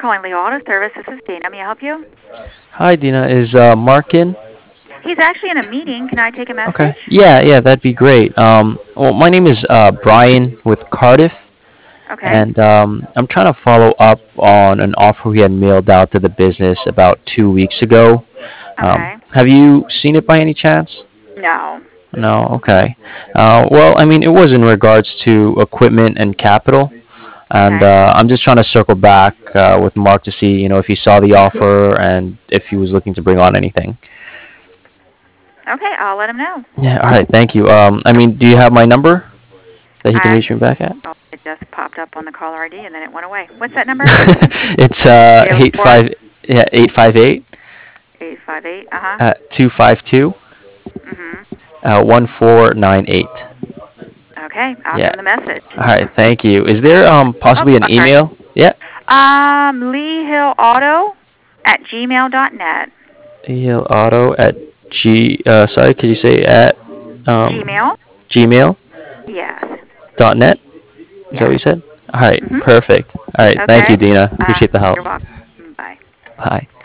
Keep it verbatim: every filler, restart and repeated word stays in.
calling Leo Auto Service. This is Dana. May I help you? Hi, Dina. Is uh, Mark in? He's actually in a meeting. Can I take a Okay. message? Yeah, yeah, that'd be great. Um, well, my name is uh, Brian with Cardiff, Okay. and um, I'm trying to follow up on an offer we had mailed out to the business about two weeks ago. Um, Okay. have you seen it by any chance? No. No. Okay. Uh, well, I mean, it was in regards to equipment and capital. And Okay. uh, I'm just trying to circle back uh, with Mark to see, you know, if he saw the offer and if he was looking to bring on anything. Okay, I'll let him know. Yeah. All right. Thank you. Um, I mean, do you have my number that he can I, reach me back at? oh, it just popped up on the caller I D and then it went away. What's that number? It's uh eight oh eight four, five yeah eight five eight eight five eight. Uh-huh. uh two five two Mm-hmm. uh one four nine eight. Okay, I'll Yeah. give him the message. All right. Thank you. Is there um Oh, possibly an I'm sorry. email? Yeah. Um, Lee Hill Auto at gmail dot net. Eel Auto at G. Uh, sorry, could you say at um Gmail? Gmail Yes. dot net? Is that what Yes. you said? All right. Mm-hmm. Perfect. All right. Thank you, Okay. Dina. Uh, Appreciate the help. you're welcome. Bye. Bye.